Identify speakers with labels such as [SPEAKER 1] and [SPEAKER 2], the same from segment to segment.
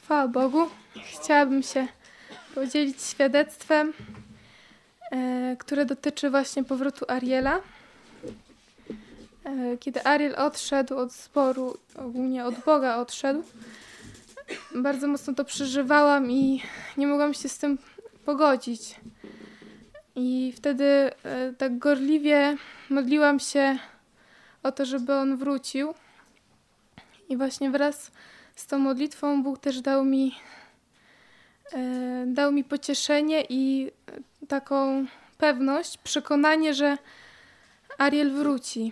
[SPEAKER 1] Chwała Bogu. Chciałabym się podzielić świadectwem, które dotyczy właśnie powrotu Ariela. Kiedy Ariel odszedł od zboru, ogólnie od Boga odszedł, bardzo mocno to przeżywałam i nie mogłam się z tym pogodzić. I wtedy tak gorliwie modliłam się o to, żeby on wrócił. I właśnie wraz z tą modlitwą Bóg też dał mi pocieszenie i taką pewność, przekonanie, że Ariel wróci.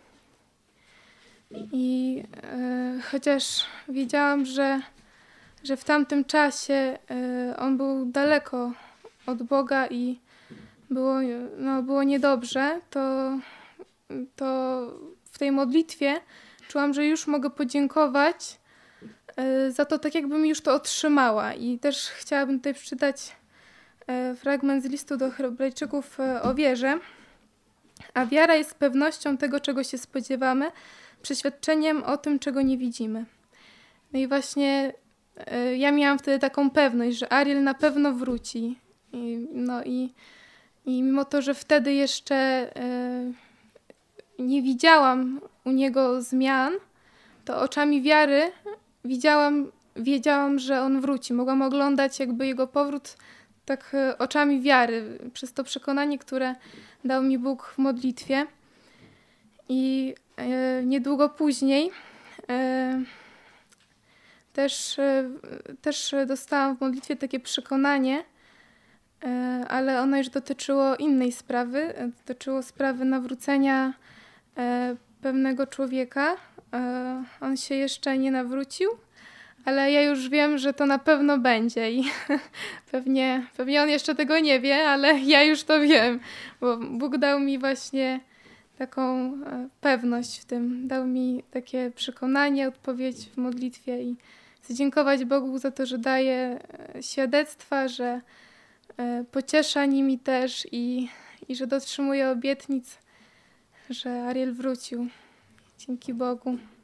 [SPEAKER 1] I chociaż wiedziałam, że w tamtym czasie on był daleko od Boga i było niedobrze, to w tej modlitwie czułam, że już mogę podziękować za to, tak jakbym już to otrzymała. I też chciałabym tutaj przeczytać fragment z listu do Hebrajczyków o wierze. A wiara jest pewnością tego, czego się spodziewamy, przeświadczeniem o tym, czego nie widzimy. No i właśnie ja miałam wtedy taką pewność, że Ariel na pewno wróci. I mimo to, że wtedy jeszcze nie widziałam u niego zmian, to oczami wiary wiedziałam, że on wróci. Mogłam oglądać jakby jego powrót tak oczami wiary, przez to przekonanie, które dał mi Bóg w modlitwie. I niedługo później też dostałam w modlitwie takie przekonanie, ale ono już dotyczyło innej sprawy. Dotyczyło sprawy nawrócenia pewnego człowieka. On się jeszcze nie nawrócił, ale ja już wiem, że to na pewno będzie i pewnie on jeszcze tego nie wie, ale ja już to wiem, bo Bóg dał mi właśnie taką pewność w tym. Dał mi takie przekonanie, odpowiedź w modlitwie i chcę dziękować Bogu za to, że daje świadectwa, że pociesza nimi też i że dotrzymuje obietnic, że Ariel wrócił. Dzięki Bogu.